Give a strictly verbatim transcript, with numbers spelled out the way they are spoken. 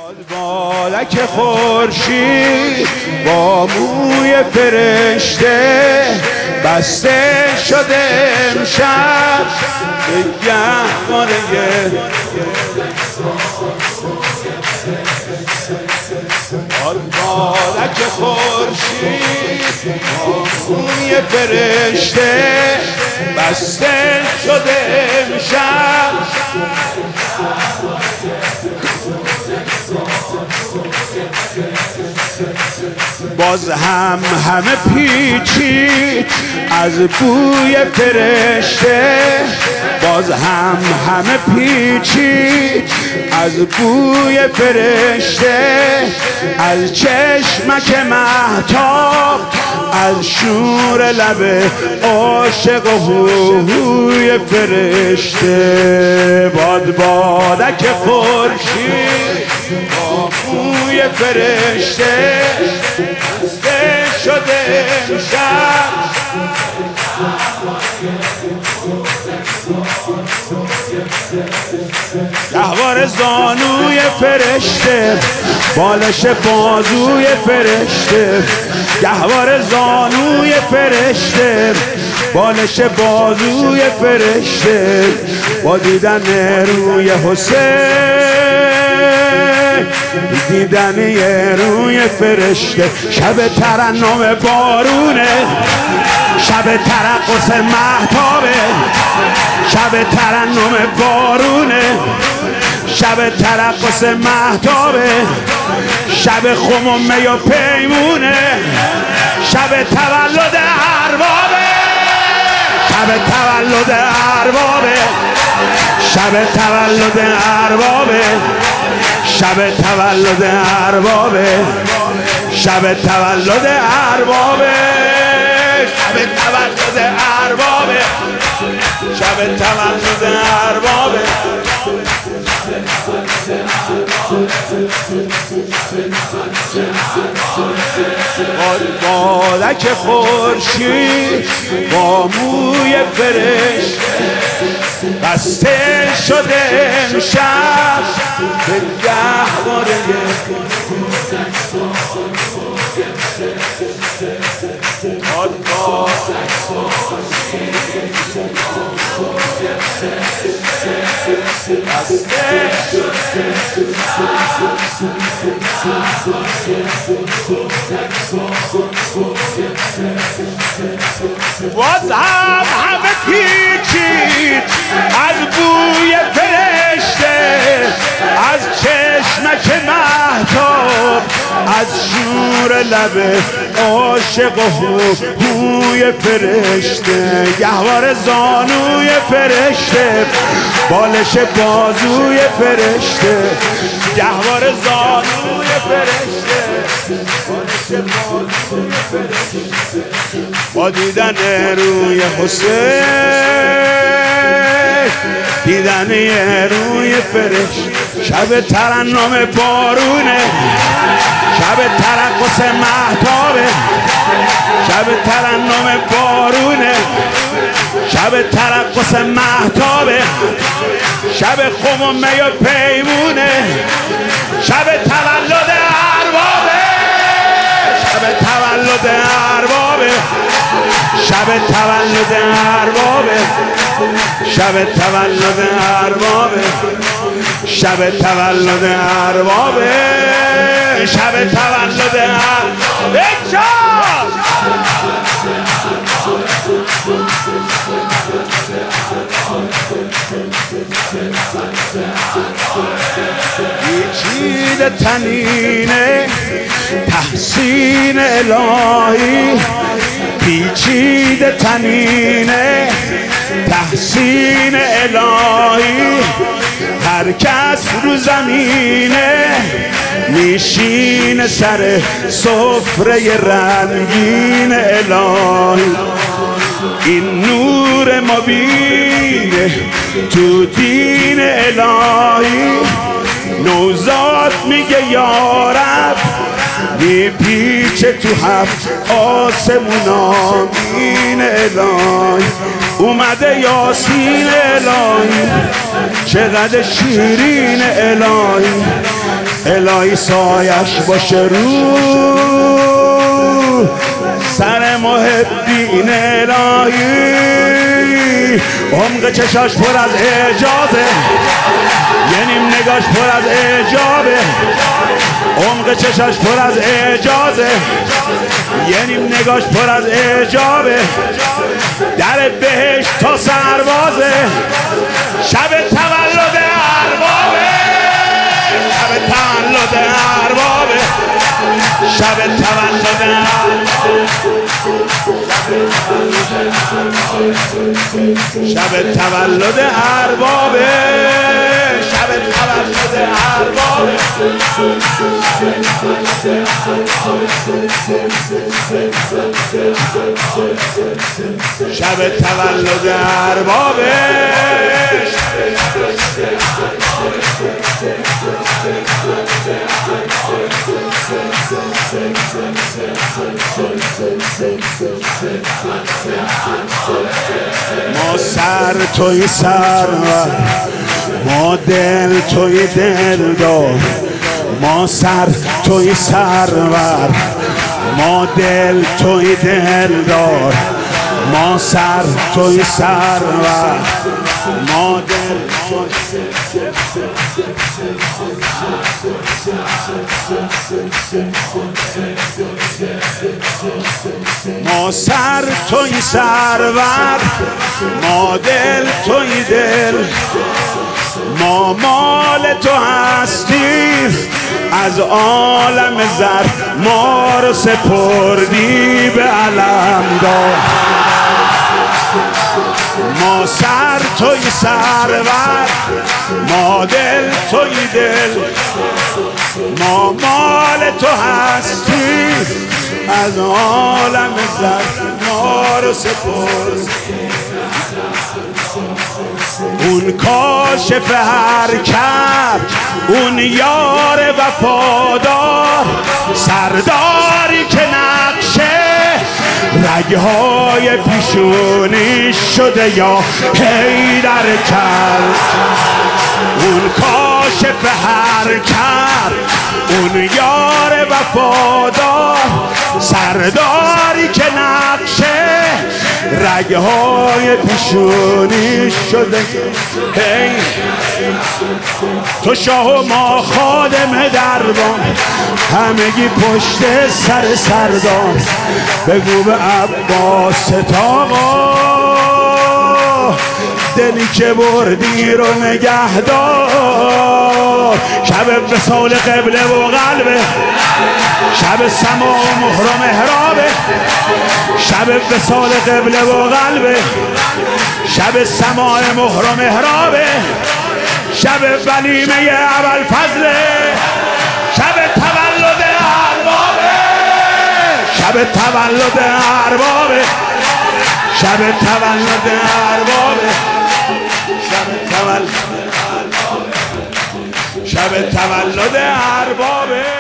بالک خورشید با موی فرشته بسته شده امشب به گهواره بالک خورشید با موی فرشته بسته شده امشب باز هم همه پیچید از بوی فرشته باز هم همه پیچید از بوی فرشته از چشمک مهتاب از شور لب عاشق و هوی فرشته باد بادک خورشید با بوی فرشته بسته شده امشب گهواره زانوی فرشته بالش بازوی فرشته گهواره زانوی فرشته بالش بازوی فرشته با دیدن روی حسین دیدن یه روی فرشته شب ترنم بارونه شب ترقص مهتابه شب ترنم بارونه شب ترقص مهتابه شب خم و می و پیمونه شب تولد اربابه شب تولد اربابه شب تولد اربابه شب تولد اربابه شب تولد اربابه شب تولد اربابه شب تولد اربابه بالک خورشید با موی فرشته بسته شده امشب به گهواره باز هم همه پیچید از بوی فرشته از چشمک مهتاب از شور لب عاشق و هوی فرشته گهواره زانوی فرشته بالش بازوی فرشته گهواره زانوی فرشته بالش بازوی فرشته با دیدن روی حسین دیدن یه روی فرشته شب ترنم بارونه شب ترقص مهتابه شب ترنم بارونه شب ترقص مهتابه شب خم و می و پیمونه شب تولد اربابه شب تولد اربابه شب تولد اربابه شب تولد اربابه شب تولد اربابه شب تولد اربابه پیچیده تنینه تحسین الهی پیچیده تنینه تحسین الهی هر کس رو زمینه میشینه سر سفره رنگین الهی این نور مبینه تو دین الهی نوزاد میگه یارب میپیچه تو هفت آسمون آمین الهی اومده یاسین الهی چقدر شیرین الهی الهی سایش باشه رو سر محبین الهی. عمق چشاش پر از اعجازه، یه نیم نگاش پر از اعجابه. عمق چشاش پر از اعجازه، یه نیم نگاش پر از اعجابه. در بهشت تا سربازه، شب تولد اربابه، شب تولد اربابه، شب تولد اربابه، شب تولد اربابه، شب تولد اربابه. شب تولد اربابه. ما سر توی سرور، ما دل توی دلدار. ما سر توی سرور، ما دل توی دلدار. ما سر توی سرور، ما دل ما سر توی سرور، ما دل توی دل. ما مال تو هستیم از عالم زر، ما رو سپردی به علمدار. ما سر توی سرور، ما دل توی دل. ما مال تو هستیم از عالم زر، ما رو سپردی. اون کاشف هر کرد، اون یار وفادار، سرداری که نقشه رگهای پیشونی شده یا حیدر کرد. اون کاشف هر کرد، اون یار وفادار، سرداری که نقشه رگهای پیشونی شده. هی تو شاه و ما خادم دربان، همگی پشت سر سردان. بگو به عباس تاقا دلی که بردی رو نگهدار. شب وصال قبله و قلبه، شب سما و مهر و محرابه. شب وصال قبله و قلبه، شب سما مهر و محرابه. شب ولیمه ابوالفضل، شب تولد اربابه، شب تولد اربابه، شب تولد اربابه، شب تولد اربابه، شب تولد اربابه.